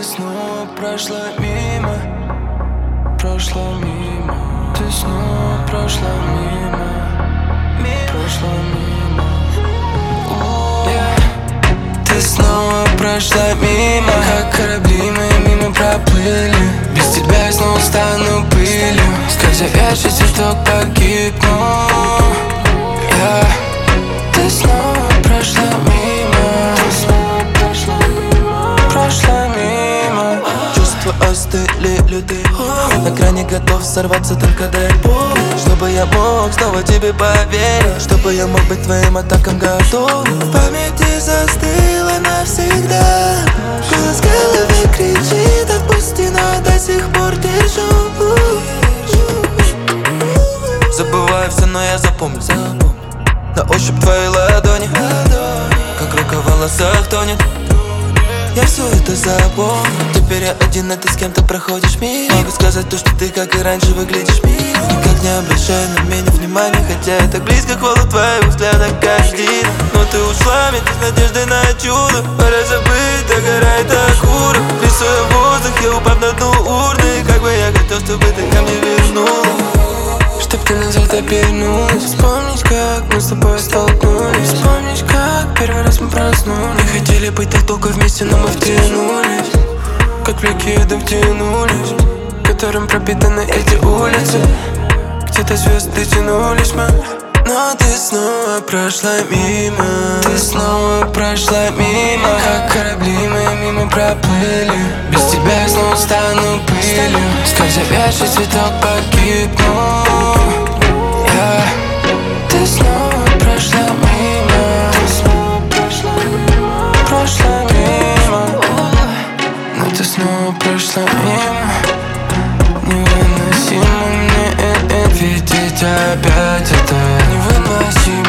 снова прошла мимо, прошла мимо. Ты снова прошла мимо, прошла мимо. Ты снова прошла мимо, как корабли мы мимо проплыли. Без тебя я снова стану пылью, скользящий цветок погибну. Ты снова прошла мимо, прошла мимо. Чувства остыли, лютые. На грани готов сорваться, только дай Бог, чтобы я мог снова тебе поверить, чтобы я мог быть твоим атакам готов. В памяти застыла навсегда. Голос в голове кричит: отпусти, но я до сих пор держу. Забываю все, но я запомню. На ощупь твои ладони, как рука в волосах тонет. Я все это запомню. Теперь я один, а ты с кем-то проходишь мимо. Могу сказать то, что ты, как и раньше, выглядишь мимо. Никак не обращай на меня внимания, хотя я так близко, холод твоего взгляда каждый. Но ты ушла вместе с надеждой на чудо. Пора забыть, догорает акура. Рисуя воздух, я упав на дно урны. Как бы я хотел, чтобы ты ко мне вернулась, чтоб ты назад обернулась. Вспомнить, как мы с тобой столкнулись. Вспомнить, как первый раз мы проснулись. Не хотели быть так долго вместе, но мы втянулись, как в легенду втянулись, которым пропитаны эти улицы. Где-то звезды тянулись мы, но ты снова прошла мимо. Ты снова прошла мимо, как корабли мы мимо проплыли. Без тебя я снова стану пылью, скользящий цветок погибну. Ты снова прошла мимо, прошла мимо. Но ты снова прошла мимо. Невыносимо мне видеть опять это. Невыносимо.